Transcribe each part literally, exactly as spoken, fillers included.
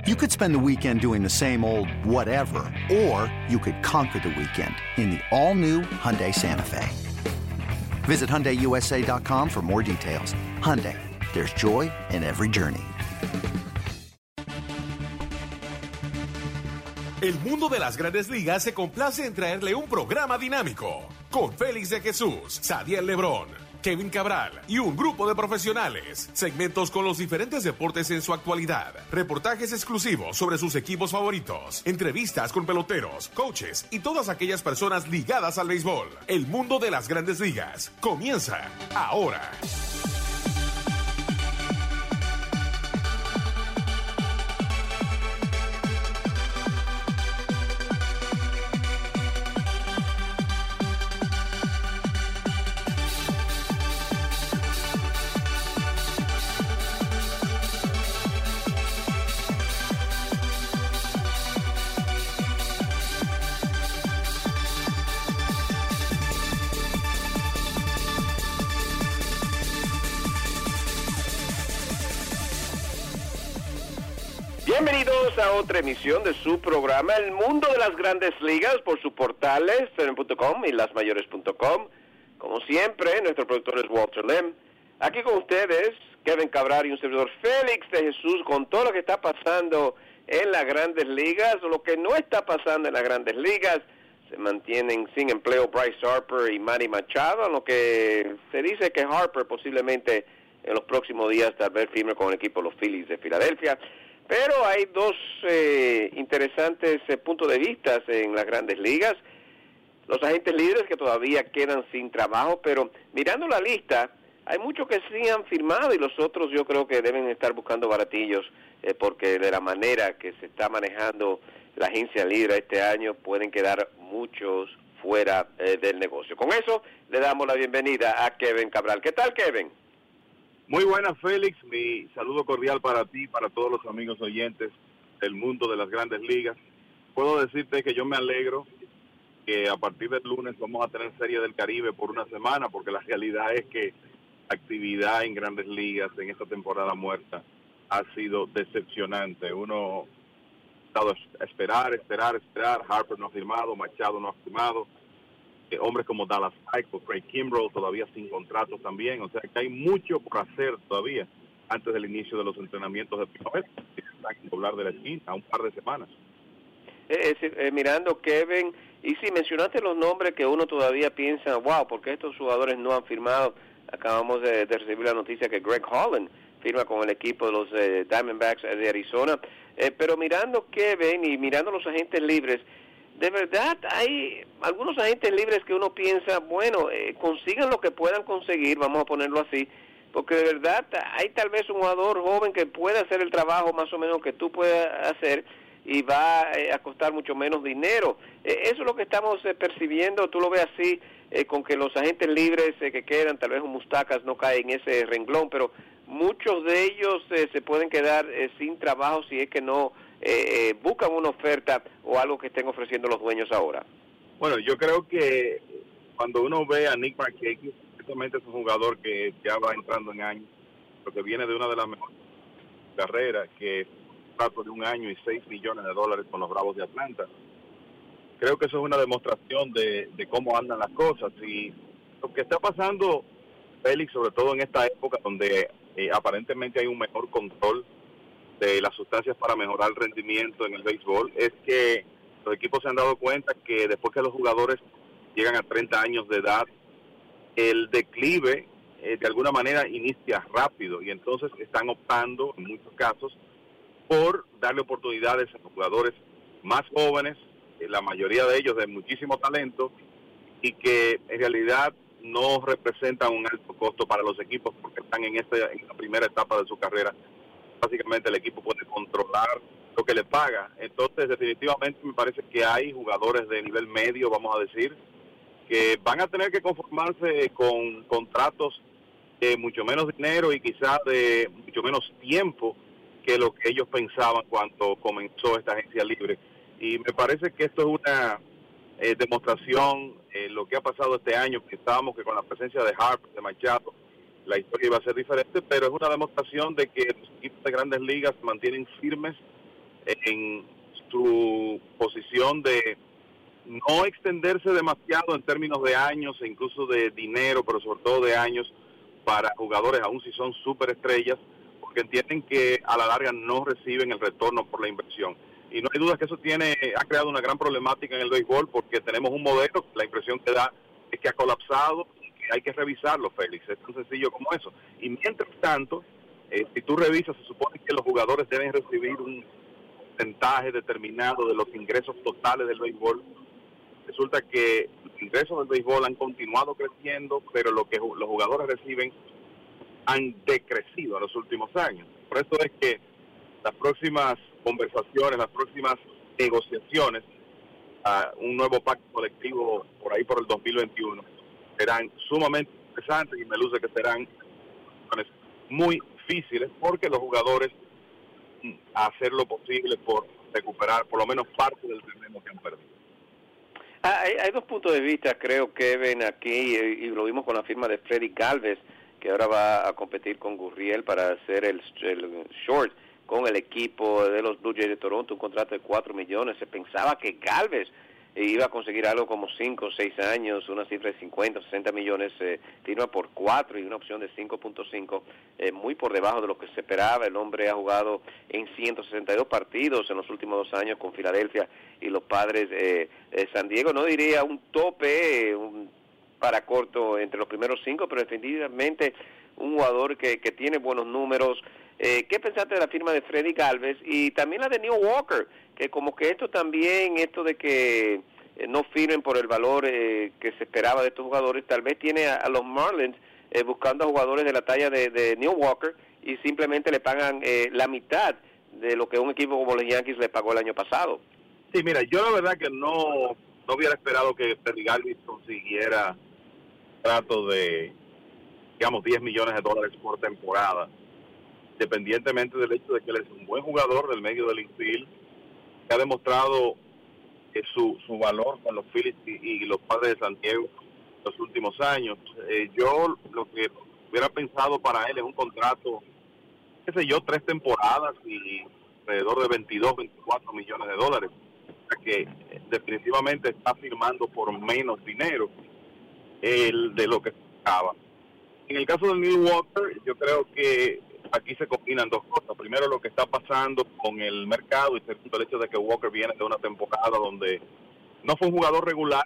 You could spend the weekend doing the same old whatever, or you could conquer the weekend in the all-new Hyundai Santa Fe. Visit Hyundai U S A dot com for more details. Hyundai, there's joy in every journey. El mundo de las Grandes Ligas se complace en traerle un programa dinámico con Félix de Jesús, Sadiel Lebrón, Kevin Cabral y un grupo de profesionales. Segmentos con los diferentes deportes en su actualidad. Reportajes exclusivos sobre sus equipos favoritos. Entrevistas con peloteros, coaches y todas aquellas personas ligadas al béisbol. El mundo de las Grandes Ligas comienza ahora. Bienvenidos a otra emisión de su programa El Mundo de las Grandes Ligas por sus portales feren punto com y las mayores punto com. Como siempre, nuestro productor es Walter Lem. Aquí con ustedes, Kevin Cabral y un servidor Félix de Jesús, con todo lo que está pasando en las Grandes Ligas, o lo que no está pasando en las Grandes Ligas. Se mantienen sin empleo Bryce Harper y Manny Machado, lo que se dice que Harper posiblemente en los próximos días tal vez firme con el equipo de los Phillies de Filadelfia. Pero hay dos eh, interesantes eh, puntos de vista en las Grandes Ligas. Los agentes libres que todavía quedan sin trabajo, pero mirando la lista, hay muchos que sí han firmado y los otros yo creo que deben estar buscando baratillos, eh, porque de la manera que se está manejando la agencia libre este año pueden quedar muchos fuera eh, del negocio. Con eso le damos la bienvenida a Kevin Cabral. ¿Qué tal, Kevin? Muy buenas, Félix. Mi saludo cordial para ti, para todos los amigos oyentes del mundo de las Grandes Ligas. Puedo decirte que yo me alegro que a partir del lunes vamos a tener Serie del Caribe por una semana, porque la realidad es que actividad en Grandes Ligas en esta temporada muerta ha sido decepcionante. Uno ha estado a esperar, esperar, esperar. Harper no ha firmado, Machado no ha firmado. Eh, hombres como Dallas Keuchel, Craig Kimbrel todavía sin contrato también, o sea que hay mucho por hacer todavía antes del inicio de los entrenamientos de primavera, que están en doblar de la esquina, un par de semanas. Eh, eh, eh, mirando, Kevin, y si mencionaste los nombres que uno todavía piensa, wow, porque estos jugadores no han firmado. Acabamos de, de recibir la noticia que Greg Holland firma con el equipo de los eh, Diamondbacks de Arizona, eh, pero mirando, Kevin, y mirando los agentes libres, de verdad hay algunos agentes libres que uno piensa, bueno, eh, consigan lo que puedan conseguir, vamos a ponerlo así, porque de verdad hay tal vez un jugador joven que puede hacer el trabajo más o menos que tú puedas hacer y va eh, a costar mucho menos dinero. Eh, eso es lo que estamos eh, percibiendo, tú lo ves así, eh, con que los agentes libres eh, que quedan, tal vez un Mustacas no cae en ese renglón, pero muchos de ellos eh, se pueden quedar eh, sin trabajo si es que no Eh, eh, buscan una oferta o algo que estén ofreciendo los dueños ahora. Bueno, yo creo que cuando uno ve a Nick Markakis, ciertamente es un jugador que ya va entrando en años, porque viene de una de las mejores carreras, que es un trato de un año y seis millones de dólares con los Bravos de Atlanta. Creo que eso es una demostración de, de cómo andan las cosas, y lo que está pasando, Félix, sobre todo en esta época donde eh, aparentemente hay un mejor control de las sustancias para mejorar el rendimiento en el béisbol, es que los equipos se han dado cuenta que después que los jugadores llegan a treinta años de edad, el declive eh, de alguna manera inicia rápido, y entonces están optando en muchos casos por darle oportunidades a los jugadores más jóvenes, eh, la mayoría de ellos de muchísimo talento, y que en realidad no representan un alto costo para los equipos porque están en, este, en la primera etapa de su carrera. Básicamente el equipo puede controlar lo que le paga. Entonces, definitivamente me parece que hay jugadores de nivel medio, vamos a decir, que van a tener que conformarse con contratos de mucho menos dinero y quizás de mucho menos tiempo que lo que ellos pensaban cuando comenzó esta agencia libre. Y me parece que esto es una eh, demostración, eh, lo que ha pasado este año. Pensábamos que con la presencia de Harper, de Machado, la historia iba a ser diferente, pero es una demostración de que los equipos de Grandes Ligas se mantienen firmes en su posición de no extenderse demasiado en términos de años e incluso de dinero, pero sobre todo de años para jugadores, aun si son superestrellas, porque entienden que a la larga no reciben el retorno por la inversión. Y no hay duda que eso tiene ha creado una gran problemática en el béisbol, porque tenemos un modelo, la impresión que da es que ha colapsado y que hay que revisarlo, Félix. Es tan sencillo como eso. Y mientras tanto, eh, si tú revisas, se supone que los jugadores deben recibir un porcentaje determinado de los ingresos totales del béisbol. Resulta que los ingresos del béisbol han continuado creciendo, pero lo que los jugadores reciben han decrecido en los últimos años. Por eso es que las próximas conversaciones, las próximas negociaciones, a un nuevo pacto colectivo por ahí por el dos mil veintiuno, serán sumamente interesantes y me luce que serán muy difíciles, porque los jugadores hacer lo posible por recuperar por lo menos parte del terreno que han perdido. Ah, hay, hay dos puntos de vista, creo, Kevin, aquí, y, y lo vimos con la firma de Freddy Galvez, que ahora va a competir con Gurriel para hacer el, el short con el equipo de los Blue Jays de Toronto, un contrato de cuatro millones. Se pensaba que Galvez iba a conseguir algo como cinco o seis años, una cifra de cincuenta, sesenta millones, eh, firma por cuatro y una opción de cinco punto cinco, eh, muy por debajo de lo que se esperaba. El hombre ha jugado en ciento sesenta y dos partidos en los últimos dos años con Filadelfia y los Padres eh, de San Diego. No diría un tope, eh, un para corto entre los primeros cinco, pero definitivamente un jugador que, que tiene buenos números. Eh, ¿Qué pensaste de la firma de Freddy Galvez? Y también la de Neil Walker, que como que esto también, esto de que eh, no firmen por el valor eh, que se esperaba de estos jugadores, tal vez tiene a, a los Marlins eh, buscando a jugadores de la talla de, de Neil Walker y simplemente le pagan eh, la mitad de lo que un equipo como los Yankees le pagó el año pasado. Sí, mira, yo la verdad que no, no hubiera esperado que Freddy Galvez consiguiera trato de, digamos, diez millones de dólares por temporada, independientemente del hecho de que él es un buen jugador del medio del infield, que ha demostrado que su, su valor con los Phillies y, y los Padres de San Diego en los últimos años. Eh, yo lo que hubiera pensado para él es un contrato, qué sé yo, tres temporadas y alrededor de veintidós, veinticuatro millones de dólares, o sea que eh, definitivamente está firmando por menos dinero el de lo que se esperaba. En el caso de Neil Walker, yo creo que aquí se combinan dos cosas. Primero, lo que está pasando con el mercado, y segundo, el hecho de que Walker viene de una temporada donde no fue un jugador regular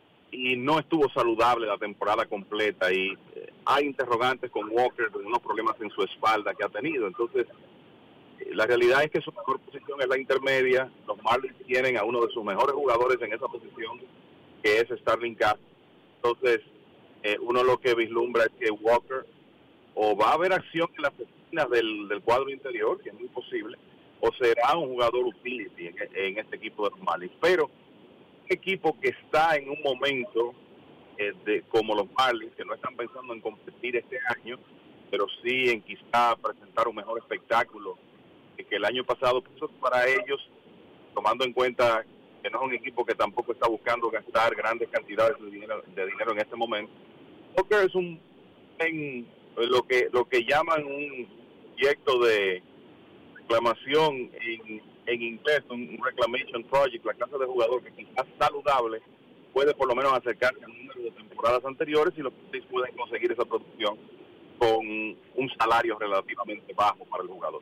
y no estuvo saludable la temporada completa, y eh, hay interrogantes con Walker de unos problemas en su espalda que ha tenido. Entonces, eh, la realidad es que su mejor posición es la intermedia. Los Marlins tienen a uno de sus mejores jugadores en esa posición, que es Starling Castro. Entonces, eh, uno lo que vislumbra es que Walker o va a haber acción en las esquinas del, del cuadro interior, que es muy posible, o será un jugador utility en, en este equipo de los Marlins. Pero un equipo que está en un momento eh, de como los Marlins, que no están pensando en competir este año, pero sí en quizá presentar un mejor espectáculo que el año pasado, pues para ellos, tomando en cuenta que no es un equipo que tampoco está buscando gastar grandes cantidades de dinero, de dinero en este momento. Walker es un en lo que lo que llaman un proyecto de reclamación en, en inglés, un reclamation project, la clase de jugador que quizás saludable puede por lo menos acercarse al número de temporadas anteriores, y los Phillies pueden conseguir esa producción con un salario relativamente bajo para el jugador.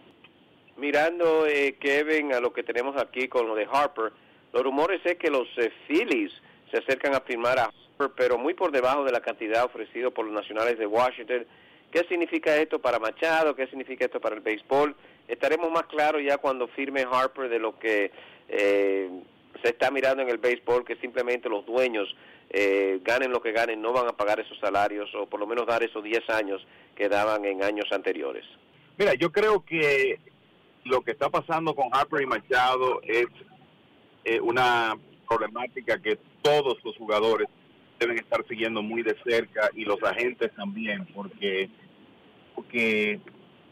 Mirando, eh, Kevin, a lo que tenemos aquí con lo de Harper, los rumores es que los eh, Phillies se acercan a firmar a Harper, pero muy por debajo de la cantidad ofrecida por los Nacionales de Washington. ¿Qué significa esto para Machado? ¿Qué significa esto para el béisbol? Estaremos más claros ya cuando firme Harper de lo que eh, se está mirando en el béisbol, que simplemente los dueños eh, ganen lo que ganen, no van a pagar esos salarios, o por lo menos dar esos diez años que daban en años anteriores. Mira, yo creo que lo que está pasando con Harper y Machado es eh, una problemática que todos los jugadores deben estar siguiendo muy de cerca, y los agentes también, porque, porque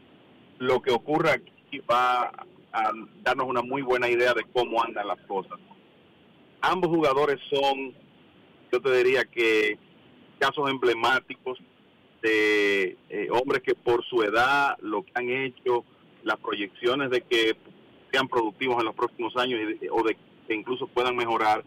lo que ocurre aquí va a darnos una muy buena idea de cómo andan las cosas. Ambos jugadores son, yo te diría que, casos emblemáticos de eh, hombres que por su edad, lo que han hecho, las proyecciones de que sean productivos en los próximos años y de, o de que incluso puedan mejorar.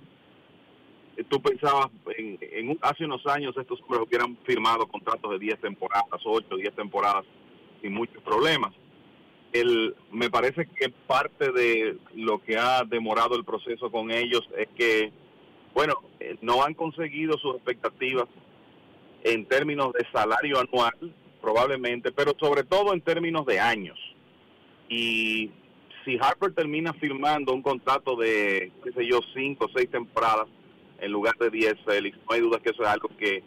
Tú pensabas, en, en hace unos años estos hombres hubieran firmado contratos de diez temporadas, ocho, diez temporadas, sin muchos problemas. El, me parece que parte de lo que ha demorado el proceso con ellos es que, bueno, no han conseguido sus expectativas en términos de salario anual, probablemente, pero sobre todo en términos de años. Y si Harper termina firmando un contrato de, qué sé yo, cinco o seis temporadas en lugar de diez, Félix, no hay duda que eso es algo que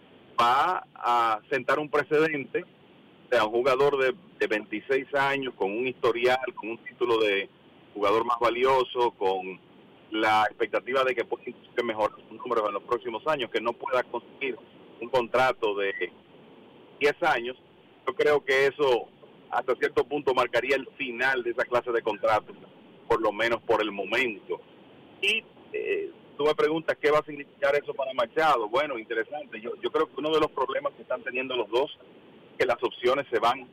va a sentar un precedente. O sea, un jugador de, de veintiséis años, con un historial, con un título de jugador más valioso, con la expectativa de que pueda mejorar sus números en los próximos años, que no pueda conseguir un contrato de diez años, yo creo que eso hasta cierto punto marcaría el final de esa clase de contratos, por lo menos por el momento. Y eh, tú me preguntas qué va a significar eso para Machado. Bueno, interesante. Yo, yo creo que uno de los problemas que están teniendo los dos es que las opciones se van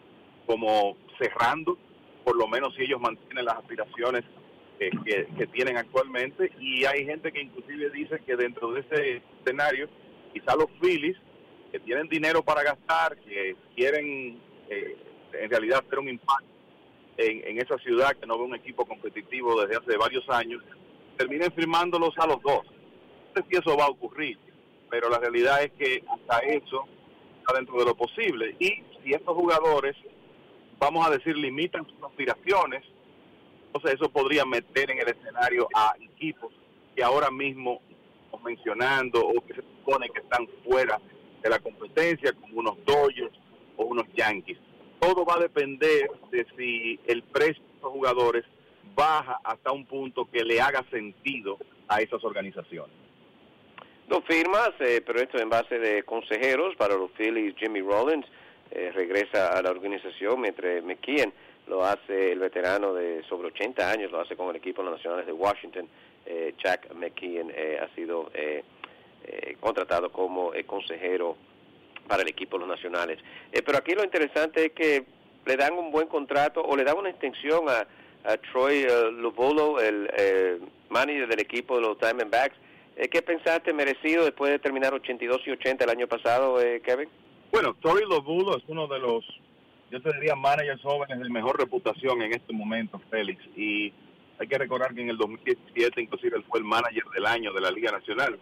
como cerrando, por lo menos si ellos mantienen las aspiraciones eh, que, que tienen actualmente. Y hay gente que inclusive dice que dentro de ese escenario, quizá los Phillies, que tienen dinero para gastar, que quieren eh, en realidad hacer un impacto en, en esa ciudad que no ve un equipo competitivo desde hace varios años, terminen firmándolos a los dos. No sé si eso va a ocurrir, pero la realidad es que hasta eso está dentro de lo posible. Y si estos jugadores, vamos a decir, limitan sus aspiraciones, entonces eso podría meter en el escenario a equipos que ahora mismo estamos mencionando o que se supone que están fuera de la competencia, como unos Dodgers o unos Yankees. Todo va a depender de si el precio de estos jugadores baja hasta un punto que le haga sentido a esas organizaciones. Dos firmas, eh, pero esto en base de consejeros para los Phillies. Jimmy Rollins eh, regresa a la organización, mientras McKeon lo hace el veterano de sobre ochenta años, lo hace con el equipo de los Nacionales de Washington. eh, Jack McKeon eh, ha sido eh, eh, contratado como eh, consejero para el equipo de los Nacionales. Eh, pero aquí lo interesante es que le dan un buen contrato o le dan una extensión a, a Troy uh, Lovullo, el eh, manager del equipo de los Diamondbacks. Eh, ¿Qué pensaste merecido después de terminar ochenta y dos y ochenta el año pasado, eh, Kevin? Bueno, Troy Lovullo es uno de los, yo te diría, managers jóvenes de mejor reputación en este momento, Félix. Y hay que recordar que en el dos mil diecisiete, inclusive, él fue el manager del año de la Liga Nacional.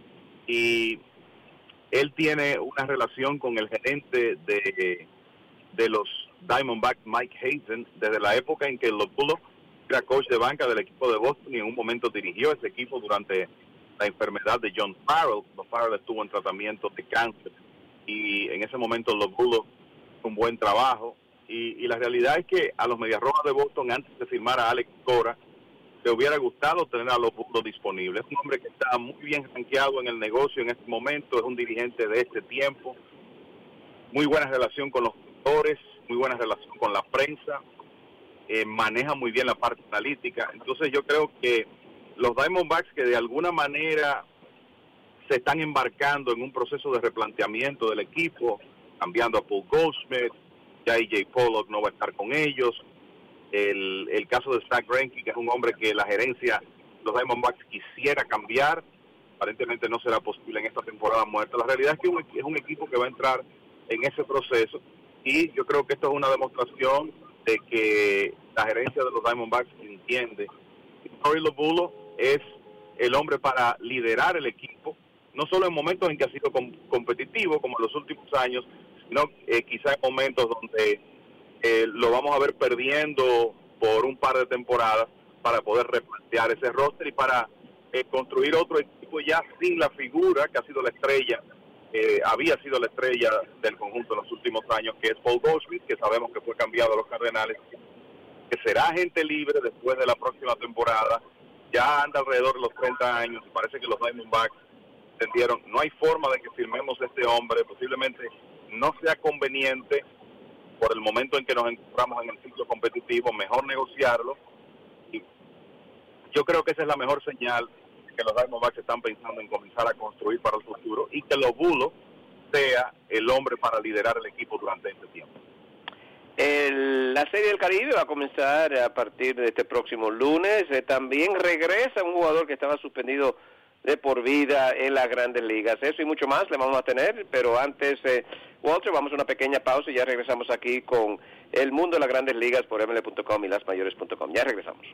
Y él tiene una relación con el gerente de, de los Diamondbacks, Mike Hazen, desde la época en que Lovullo era coach de banca del equipo de Boston y en un momento dirigió ese equipo durante la enfermedad de John Farrell. John Farrell estuvo en tratamiento de cáncer y en ese momento Lovullo hizo un buen trabajo. Y, y la realidad es que a los Medias Rojas de Boston, antes de firmar a Alex Cora, le hubiera gustado tener a Lovullo disponible. Es un hombre que está muy bien rankeado en el negocio en este momento, es un dirigente de este tiempo, muy buena relación con los jugadores, muy buena relación con la prensa, eh, maneja muy bien la parte analítica. Entonces yo creo que los Diamondbacks, que de alguna manera se están embarcando en un proceso de replanteamiento del equipo, cambiando a Paul Goldschmidt, ya A J Pollock no va a estar con ellos, el, el caso de Zach Greinke, que es un hombre que la gerencia, los Diamondbacks quisiera cambiar, aparentemente no será posible en esta temporada muerta. La realidad es que un, es un equipo que va a entrar en ese proceso y yo creo que esto es una demostración de que la gerencia de los Diamondbacks entiende que Troy Lovullo es el hombre para liderar el equipo, no solo en momentos en que ha sido com competitivo como en los últimos años, sino eh, quizá en momentos donde eh, lo vamos a ver perdiendo por un par de temporadas para poder replantear ese roster y para eh, construir otro equipo ya sin la figura que ha sido la estrella, eh, había sido la estrella del conjunto en los últimos años, que es Paul Goldschmidt, que sabemos que fue cambiado a los Cardenales, que será agente libre después de la próxima temporada, ya anda alrededor de los treinta años y parece que los Diamondbacks entendieron, no hay forma de que firmemos a este hombre, posiblemente no sea conveniente por el momento en que nos encontramos en el ciclo competitivo, mejor negociarlo. Y yo creo que esa es la mejor señal que los Diamondbacks están pensando en comenzar a construir para el futuro y que Lovullo sea el hombre para liderar el equipo durante este tiempo. El, la Serie del Caribe va a comenzar a partir de este próximo lunes. Eh, también regresa un jugador que estaba suspendido de por vida en las Grandes Ligas. Eso y mucho más le vamos a tener, pero antes, eh, Walter, vamos a una pequeña pausa y ya regresamos aquí con el mundo de las Grandes Ligas por M L B punto com y las mayores punto com. Ya regresamos.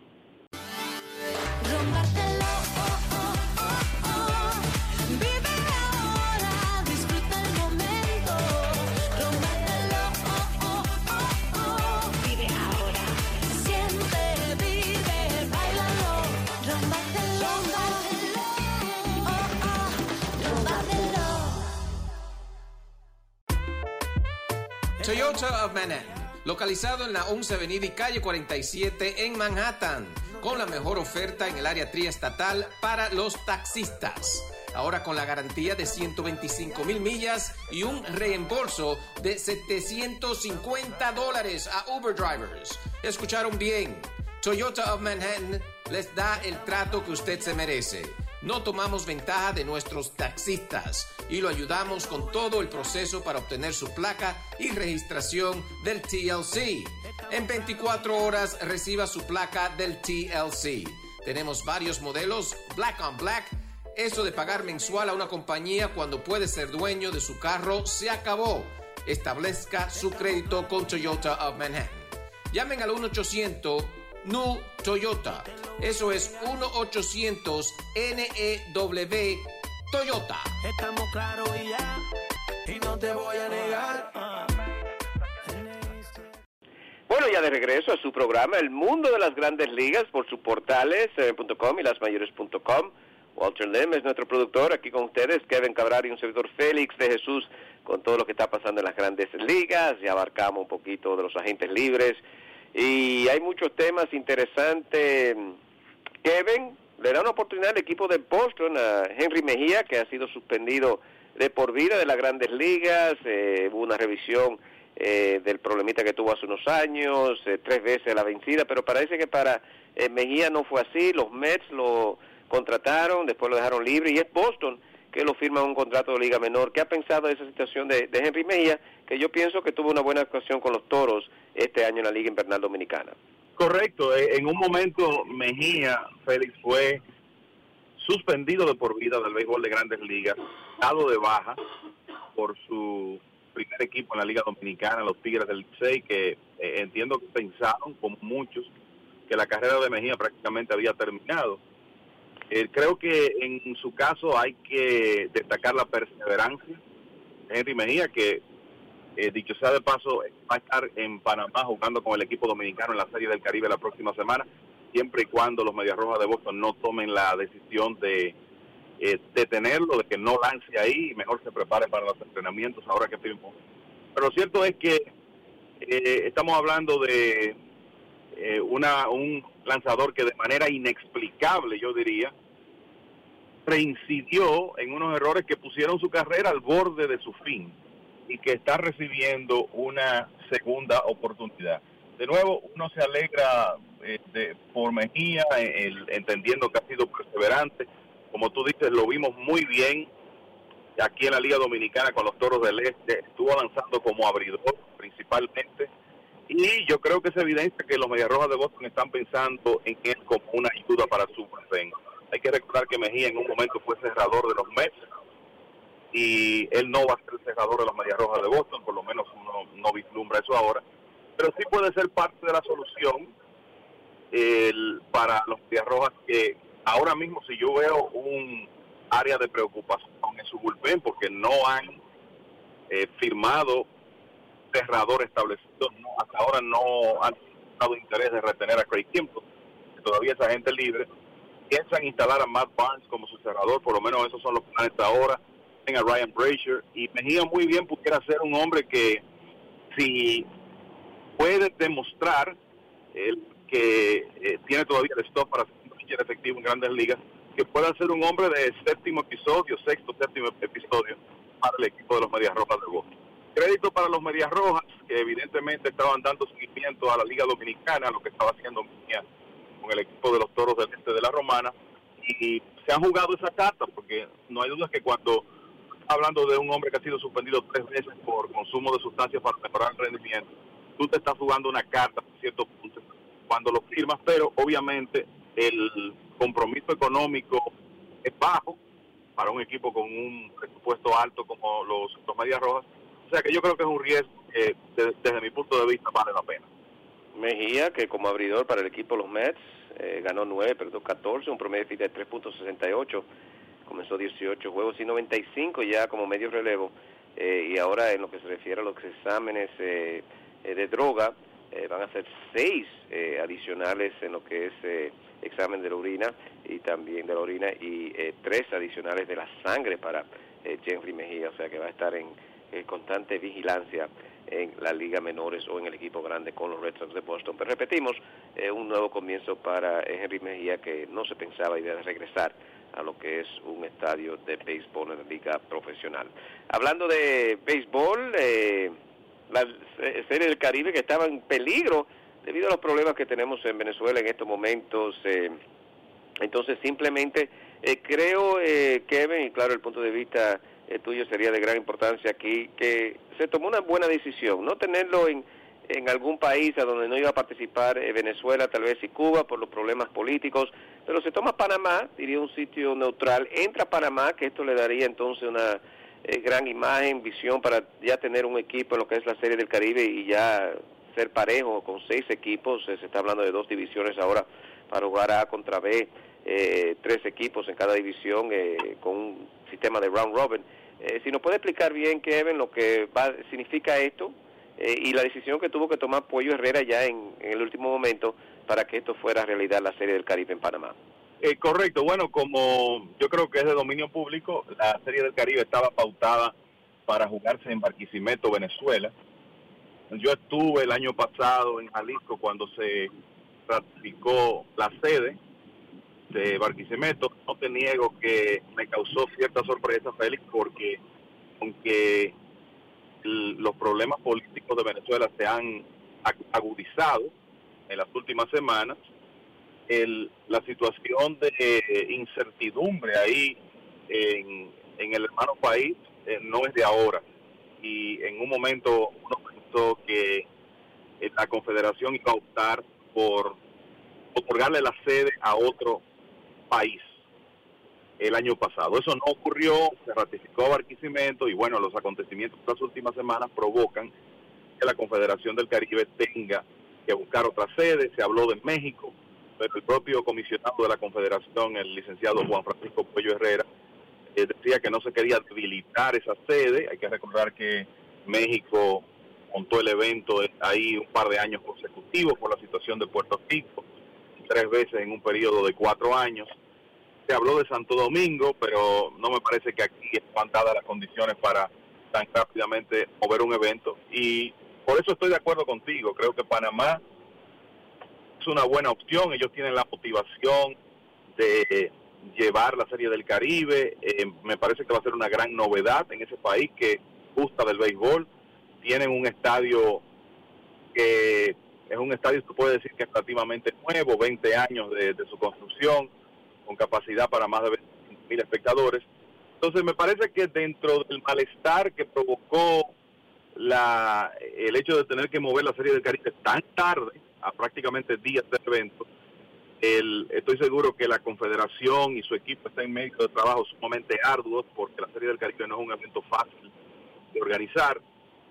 Toyota of Manhattan, localizado en la once Avenida y calle cuarenta y siete en Manhattan, con la mejor oferta en el área triestatal para los taxistas. Ahora con la garantía de ciento veinticinco mil millas y un reembolso de setecientos cincuenta dólares a Uber drivers. ¿Escucharon bien? Toyota of Manhattan les da el trato que usted se merece. No tomamos ventaja de nuestros taxistas y lo ayudamos con todo el proceso para obtener su placa y registración del T L C. En veinticuatro horas reciba su placa del T L C. Tenemos varios modelos, Black on Black. Eso de pagar mensual a una compañía cuando puede ser dueño de su carro se acabó. Establezca su crédito con Toyota of Manhattan. Llamen al uno ochocientos N U Toyota. Eso es uno ochocientos N E W Toyota. Estamos claros y ya, y no te voy a negar. Bueno, ya de regreso a su programa El Mundo de las Grandes Ligas por sus portales M L B punto com y las mayores punto com. Walter Lim es nuestro productor, aquí con ustedes Kevin Cabral y un servidor Félix de Jesús con todo lo que está pasando en las Grandes Ligas. Ya abarcamos un poquito de los agentes libres y hay muchos temas interesantes. Kevin le da una oportunidad al equipo de Boston a Henry Mejía, que ha sido suspendido de por vida de las Grandes Ligas. Eh, hubo una revisión eh, del problemita que tuvo hace unos años, eh, tres veces a la vencida, pero parece que para eh, Mejía no fue así. Los Mets lo contrataron, después lo dejaron libre y es Boston que lo firma un contrato de liga menor. ¿Qué ha pensado de esa situación de, de Henry Mejía, que yo pienso que tuvo una buena actuación con los Toros este año en la Liga Invernal Dominicana? Correcto, en un momento Mejía, Félix, fue suspendido de por vida del béisbol de Grandes Ligas, dado de baja por su primer equipo en la Liga Dominicana, los Tigres del Licey, que eh, entiendo que pensaron, como muchos, que la carrera de Mejía prácticamente había terminado. Eh, creo que en su caso hay que destacar la perseverancia de Henry Mejía, que Eh, dicho sea de paso, va a estar en Panamá jugando con el equipo dominicano en la Serie del Caribe la próxima semana, siempre y cuando los Medias Rojas de Boston no tomen la decisión de eh, detenerlo, de que no lance ahí y mejor se prepare para los entrenamientos ahora que firmó. Pero lo cierto es que eh, estamos hablando de eh, una un lanzador que de manera inexplicable, yo diría, reincidió en unos errores que pusieron su carrera al borde de su fin, y que está recibiendo una segunda oportunidad. De nuevo, uno se alegra eh, de, por Mejía, el, entendiendo que ha sido perseverante. Como tú dices, lo vimos muy bien aquí en la Liga Dominicana con los Toros del Este. Estuvo avanzando como abridor principalmente. Y yo creo que es evidencia que los Medias Rojas de Boston están pensando en él como una ayuda para su bullpen. Hay que recordar que Mejía en un momento fue cerrador de los Mets, y él no va a ser el cerrador de las Medias Rojas de Boston, por lo menos uno no vislumbra eso ahora, pero sí puede ser parte de la solución el, para los Medias Rojas, que ahora mismo si yo veo un área de preocupación en su bullpen, porque no han eh, firmado cerrador establecido, no, hasta ahora no han dado interés de retener a Craig Kimpton, que todavía es agente libre. Piensan instalar a Matt Barnes como su cerrador, por lo menos esos son los planes ahora, a Ryan Brasier, y Mejía muy bien pudiera ser un hombre que, si puede demostrar él que eh, tiene todavía el stock para ser un pitcher efectivo en Grandes Ligas, que pueda ser un hombre de séptimo episodio, sexto, séptimo episodio para el equipo de los Medias Rojas de Boston. Crédito para los Medias Rojas, que evidentemente estaban dando seguimiento a la Liga Dominicana, lo que estaba haciendo Mejía con el equipo de los Toros del Este de la Romana, y se han jugado esa carta, porque no hay duda que cuando hablando de un hombre que ha sido suspendido tres veces por consumo de sustancias para mejorar el rendimiento, tú te estás jugando una carta a ciertos puntos cuando lo firmas, pero obviamente el compromiso económico es bajo para un equipo con un presupuesto alto como los, los Medias Rojas. O sea que yo creo que es un riesgo que desde, desde mi punto de vista vale la pena. Mejía, que como abridor para el equipo de los Mets, eh, ganó nueve, perdió catorce, un promedio de tres punto sesenta y ocho, comenzó dieciocho juegos y noventa y cinco ya como medio relevo, eh, y ahora en lo que se refiere a los exámenes eh, eh, de droga, eh, van a ser seis eh, adicionales en lo que es eh, examen de la orina y también de la orina y eh, tres adicionales de la sangre para eh, Jenry Mejía, o sea que va a estar en eh, constante vigilancia en la Liga Menores o en el equipo grande con los Red Sox de Boston. Pero repetimos, eh, un nuevo comienzo para Henry Mejía, que no se pensaba idea de regresar a lo que es un estadio de béisbol en la liga profesional. Hablando de béisbol, eh, la Serie del Caribe, que estaba en peligro debido a los problemas que tenemos en Venezuela en estos momentos, eh, entonces simplemente eh, creo, eh, Kevin, y claro, el punto de vista eh, tuyo sería de gran importancia aquí, que se tomó una buena decisión, no tenerlo en, en algún país a donde no iba a participar eh, Venezuela, tal vez y Cuba, por los problemas políticos, pero se toma Panamá, diría un sitio neutral, entra Panamá, que esto le daría entonces una eh, gran imagen, visión para ya tener un equipo en lo que es la Serie del Caribe y ya ser parejo con seis equipos, eh, se está hablando de dos divisiones ahora para jugar A contra B, eh, tres equipos en cada división eh, con un sistema de round robin. Eh, si nos puede explicar bien, Kevin, lo que va, significa esto eh, y la decisión que tuvo que tomar Pollo Herrera ya en, en el último momento para que esto fuera realidad la Serie del Caribe en Panamá. Eh, correcto, bueno, como yo creo que es de dominio público, la Serie del Caribe estaba pautada para jugarse en Barquisimeto, Venezuela. Yo estuve el año pasado en Jalisco cuando se ratificó la sede de Barquisimeto. No te niego que me causó cierta sorpresa, Félix, porque aunque el, los problemas políticos de Venezuela se han agudizado en las últimas semanas, el, la situación de incertidumbre ahí en, en el hermano país eh, no es de ahora. Y en un momento uno pensó que eh, la Confederación iba a optar por otorgarle la sede a otro país el año pasado. Eso no ocurrió, se ratificó Barquisimeto y bueno, los acontecimientos de las últimas semanas provocan que la Confederación del Caribe tenga que buscar otra sede. Se habló de México, pero el propio comisionado de la Confederación, el licenciado Juan Francisco Pollo Herrera, eh, decía que no se quería debilitar esa sede. Hay que recordar que México montó el evento ahí un par de años consecutivos por la situación de Puerto Rico, tres veces en un periodo de cuatro años. Se habló de Santo Domingo, pero no me parece que aquí están dadas las condiciones para tan rápidamente mover un evento. Y por eso estoy de acuerdo contigo. Creo que Panamá es una buena opción. Ellos tienen la motivación de llevar la Serie del Caribe. Eh, me parece que va a ser una gran novedad en ese país que gusta del béisbol. Tienen un estadio que es un estadio, se puede decir que es relativamente nuevo, veinte años de, de su construcción, con capacidad para más de veinte mil espectadores. Entonces me parece que dentro del malestar que provocó la el hecho de tener que mover la Serie del Caribe tan tarde, a prácticamente días del evento, el, estoy seguro que la Confederación y su equipo está en medio de trabajos sumamente arduos, porque la Serie del Caribe no es un evento fácil de organizar.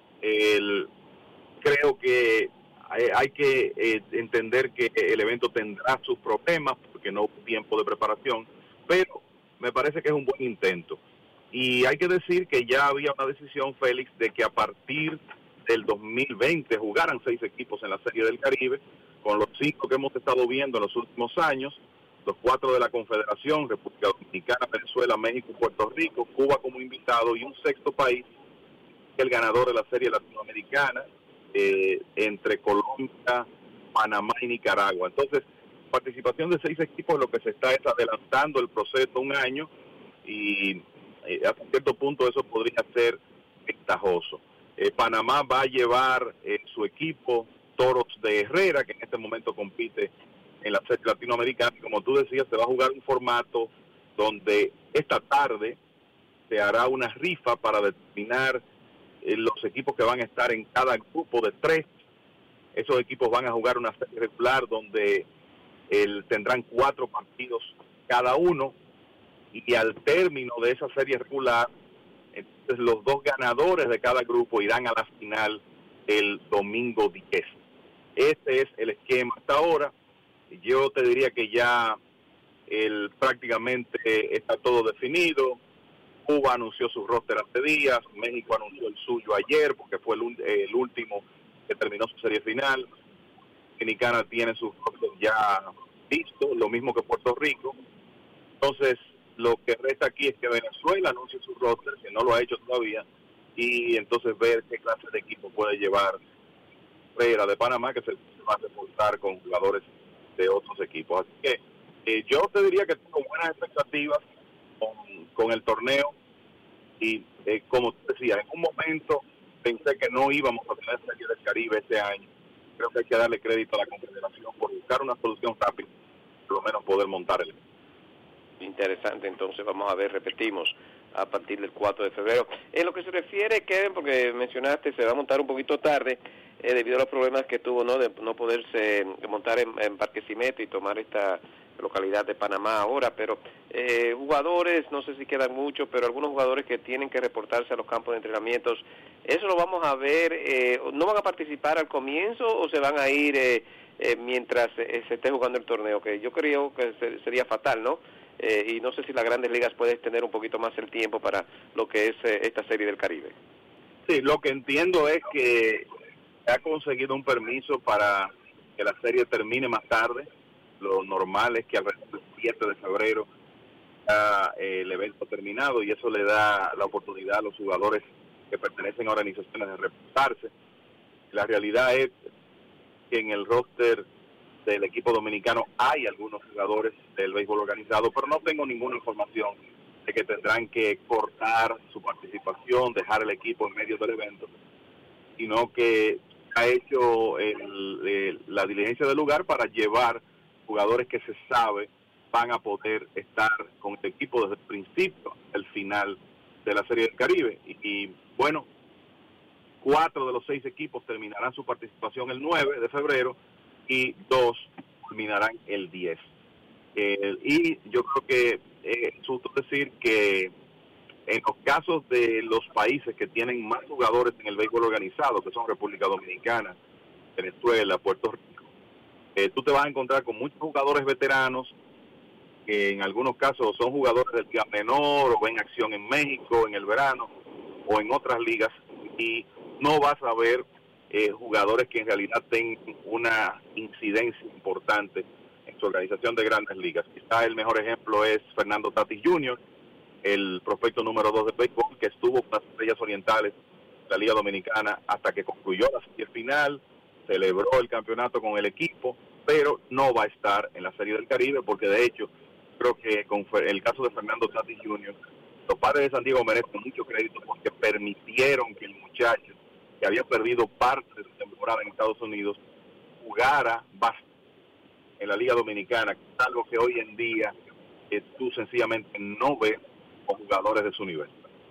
El, creo que hay, hay que eh, entender que el evento tendrá sus problemas, porque no hubo tiempo de preparación, pero me parece que es un buen intento. Y hay que decir que ya había una decisión, Félix, de que a partir del dos mil veinte jugaran seis equipos en la Serie del Caribe, con los cinco que hemos estado viendo en los últimos años, los cuatro de la Confederación, República Dominicana, Venezuela, México, Puerto Rico, Cuba como invitado, y un sexto país, el ganador de la Serie Latinoamericana, eh, entre Colombia, Panamá y Nicaragua. Entonces, participación de seis equipos, lo que se está es adelantando el proceso un año, y eh, a cierto punto eso podría ser ventajoso. Eh, Panamá va a llevar eh, su equipo Toros de Herrera, que en este momento compite en la Serie Latinoamericana, y como tú decías, se va a jugar un formato donde esta tarde se hará una rifa para determinar eh, los equipos que van a estar en cada grupo de tres, esos equipos van a jugar una serie regular donde el, tendrán cuatro partidos cada uno, y al término de esa serie regular, entonces los dos ganadores de cada grupo irán a la final el domingo diez. Ese es el esquema hasta ahora. Yo te diría que ya el, prácticamente está todo definido. Cuba anunció su roster hace días, México anunció el suyo ayer porque fue el, el último que terminó su serie final. Dominicana tiene sus roster ya listos, lo mismo que Puerto Rico. Entonces, lo que resta aquí es que Venezuela anuncie su roster, que no lo ha hecho todavía, y entonces ver qué clase de equipo puede llevar fuera de Panamá, que se va a reportar con jugadores de otros equipos. Así que eh, yo te diría que tengo buenas expectativas con, con el torneo, y eh, como te decía, en un momento pensé que no íbamos a tener Serie del Caribe este año. Creo que hay que darle crédito a la Confederación por buscar una solución rápida, por lo menos poder montar el equipo. Interesante, entonces vamos a ver, repetimos, a partir del cuatro de febrero. En lo que se refiere, Kevin, porque mencionaste, se va a montar un poquito tarde, eh, debido a los problemas que tuvo, ¿no?, de no poderse montar en, en Barquisimeto y tomar esta localidad de Panamá ahora, pero eh, jugadores, no sé si quedan muchos, pero algunos jugadores que tienen que reportarse a los campos de entrenamientos, ¿eso lo vamos a ver? Eh, ¿No van a participar al comienzo o se van a ir eh, eh, mientras eh, se esté jugando el torneo? Que yo creo que se, sería fatal, ¿no? Eh, y no sé si las grandes ligas pueden extender un poquito más el tiempo para lo que es eh, esta Serie del Caribe. Sí, lo que entiendo es que ha conseguido un permiso para que la serie termine más tarde. Lo normal es que alrededor del siete de febrero está eh, el evento terminado, y eso le da la oportunidad a los jugadores que pertenecen a organizaciones de reportarse. La realidad es que en el roster del equipo dominicano hay algunos jugadores del béisbol organizado, pero no tengo ninguna información de que tendrán que cortar su participación, dejar el equipo en medio del evento, sino que ha hecho el, el, la diligencia del lugar para llevar jugadores que se sabe van a poder estar con el equipo desde el principio al final de la Serie del Caribe. Y, y bueno, cuatro de los seis equipos terminarán su participación el nueve de febrero y dos terminarán el diez. Eh, y yo creo que es justo decir que en los casos de los países que tienen más jugadores en el béisbol organizado, que son República Dominicana, Venezuela, Puerto Rico, eh, tú te vas a encontrar con muchos jugadores veteranos que en algunos casos son jugadores del Liga Menor o ven acción en México en el verano o en otras ligas, y no vas a ver Eh, jugadores que en realidad tengan una incidencia importante en su organización de grandes ligas. Quizá el mejor ejemplo es Fernando Tatis junior, el prospecto número dos de béisbol, que estuvo con las Estrellas Orientales de la Liga Dominicana hasta que concluyó la serie final, celebró el campeonato con el equipo, pero no va a estar en la Serie del Caribe, porque de hecho creo que con el caso de Fernando Tatis junior, los padres de San Diego merecen mucho crédito porque permitieron que el muchacho, que había perdido parte de su temporada en Estados Unidos, jugara bastante en la Liga Dominicana, que es algo que hoy en día eh, tú sencillamente no ves con jugadores de su nivel.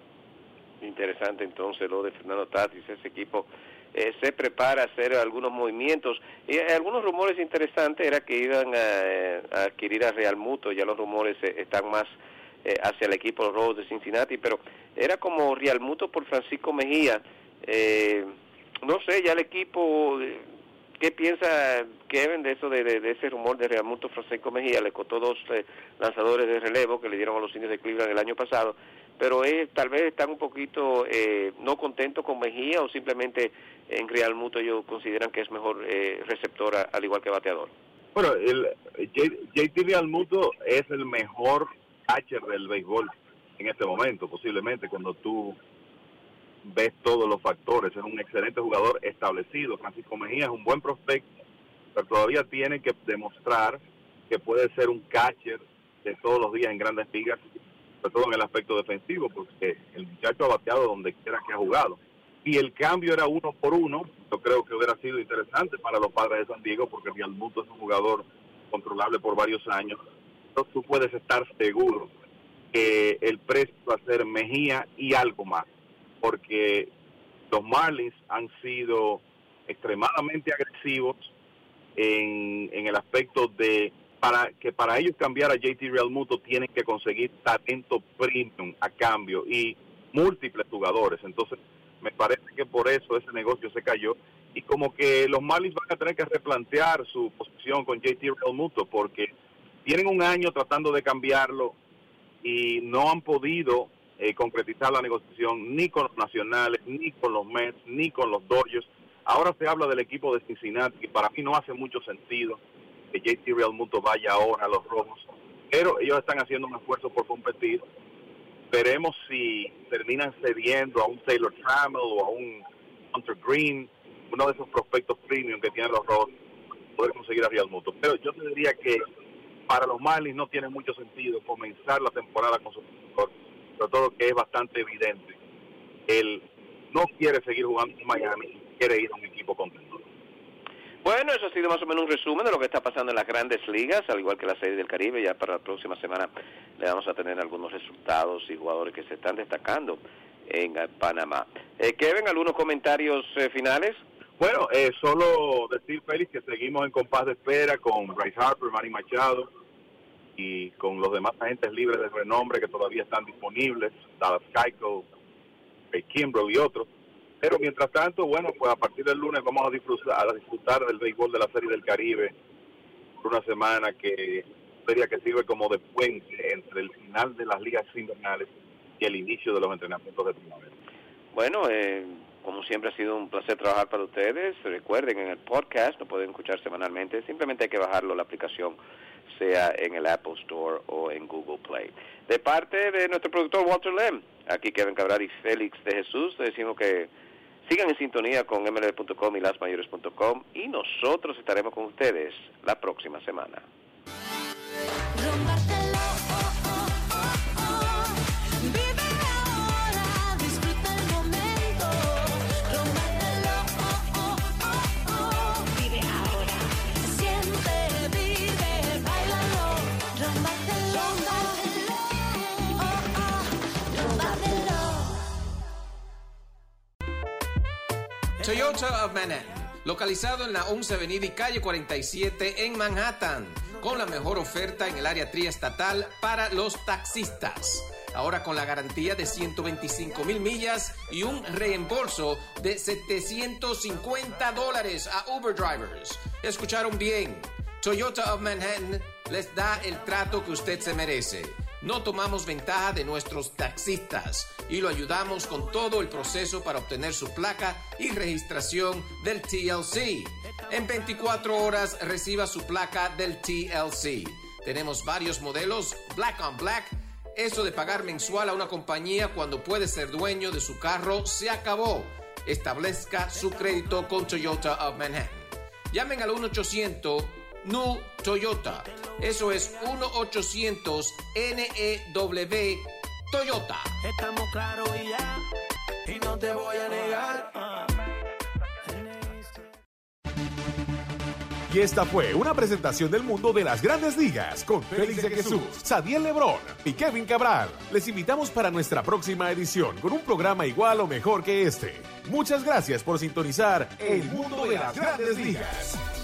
Interesante entonces lo de Fernando Tatis, ese equipo eh, se prepara a hacer algunos movimientos. Y eh, algunos rumores interesantes era que iban a, a adquirir a Real Muto, ya los rumores eh, están más eh, hacia el equipo de los Rojos de Cincinnati, pero era como Real Muto por Francisco Mejía. Eh, no sé, ya el equipo, ¿qué piensa Kevin de eso, de, de, de ese rumor de Real Muto Francisco Mejía? Le costó dos eh, lanzadores de relevo que le dieron a los Indios de Cleveland el año pasado, pero eh, tal vez están un poquito eh, no contentos con Mejía, o simplemente en Real Muto ellos consideran que es mejor eh, receptor a, al igual que bateador. Bueno, el J T Real Muto es el mejor catcher del béisbol en este momento, posiblemente, cuando tú ves todos los factores. Es un excelente jugador establecido. Francisco Mejía es un buen prospecto, pero todavía tiene que demostrar que puede ser un catcher de todos los días en grandes ligas, sobre todo en el aspecto defensivo, porque el muchacho ha bateado donde quiera que ha jugado. Y el cambio era uno por uno, yo creo que hubiera sido interesante para los padres de San Diego, porque Real Muto es un jugador controlable por varios años. Entonces tú puedes estar seguro que el precio va a ser Mejía y algo más, porque los Marlins han sido extremadamente agresivos en, en el aspecto de para que para ellos cambiar a J T Realmuto tienen que conseguir talento premium a cambio y múltiples jugadores. Entonces me parece que por eso ese negocio se cayó y como que los Marlins van a tener que replantear su posición con J T Realmuto porque tienen un año tratando de cambiarlo y no han podido eh, concretizar la negociación ni con los nacionales, ni con los Mets, ni con los Dodgers. Ahora se habla del equipo de Cincinnati, que para mí no hace mucho sentido que J T Realmuto vaya ahora a los Rojos, pero ellos están haciendo un esfuerzo por competir. Veremos si terminan cediendo a un Taylor Trammell o a un Hunter Green, uno de esos prospectos premium que tienen los Rojos, poder conseguir a Realmuto. Pero yo te diría que para los Marlins no tiene mucho sentido comenzar la temporada con su jugador, sobre todo que es bastante evidente. Él no quiere seguir jugando en Miami, quiere ir a un equipo contendor. Bueno, eso ha sido más o menos un resumen de lo que está pasando en las grandes ligas, al igual que la Serie del Caribe. Ya para la próxima semana le vamos a tener algunos resultados y jugadores que se están destacando en Panamá. Eh, Kevin, ¿algunos comentarios eh, finales? Bueno, eh, solo decir, Félix, que seguimos en compás de espera con Bryce Harper, Manny Machado y con los demás agentes libres de renombre que todavía están disponibles, Dallas Keuchel, Ray Kimbrel y otros. Pero mientras tanto, bueno, pues a partir del lunes vamos a disfrutar, a disfrutar del béisbol de la Serie del Caribe por una semana que sería que sirve como de puente entre el final de las ligas invernales y el inicio de los entrenamientos de primavera. Bueno, eh, como siempre ha sido un placer trabajar para ustedes. Recuerden, en el podcast lo pueden escuchar semanalmente. Simplemente hay que bajarlo, la aplicación, sea en el Apple Store o en Google Play. De parte de nuestro productor Walter Lem, aquí Kevin Cabral y Félix de Jesús, le decimos que sigan en sintonía con M L B punto com y las mayores punto com y nosotros estaremos con ustedes la próxima semana. Toyota of Manhattan, localizado en la once Avenida y calle cuarenta y siete en Manhattan, con la mejor oferta en el área triestatal para los taxistas. Ahora con la garantía de ciento veinticinco mil millas y un reembolso de setecientos cincuenta dólares a Uber drivers. ¿Escucharon bien? Toyota of Manhattan les da el trato que usted se merece. No tomamos ventaja de nuestros taxistas y lo ayudamos con todo el proceso para obtener su placa y registración del T L C. En veinticuatro horas reciba su placa del T L C. Tenemos varios modelos, Black on Black. Eso de pagar mensual a una compañía cuando puede ser dueño de su carro se acabó. Establezca su crédito con Toyota of Manhattan. Llamen al uno ochocientos N U Toyota. Eso es uno ochocientos N E W Toyota. Estamos claros y ya, y no te voy a negar. Y esta fue una presentación del mundo de las grandes ligas con Félix de Jesús, Sadiel Lebrón y Kevin Cabral. Les invitamos para nuestra próxima edición con un programa igual o mejor que este. Muchas gracias por sintonizar El Mundo de las Grandes Ligas.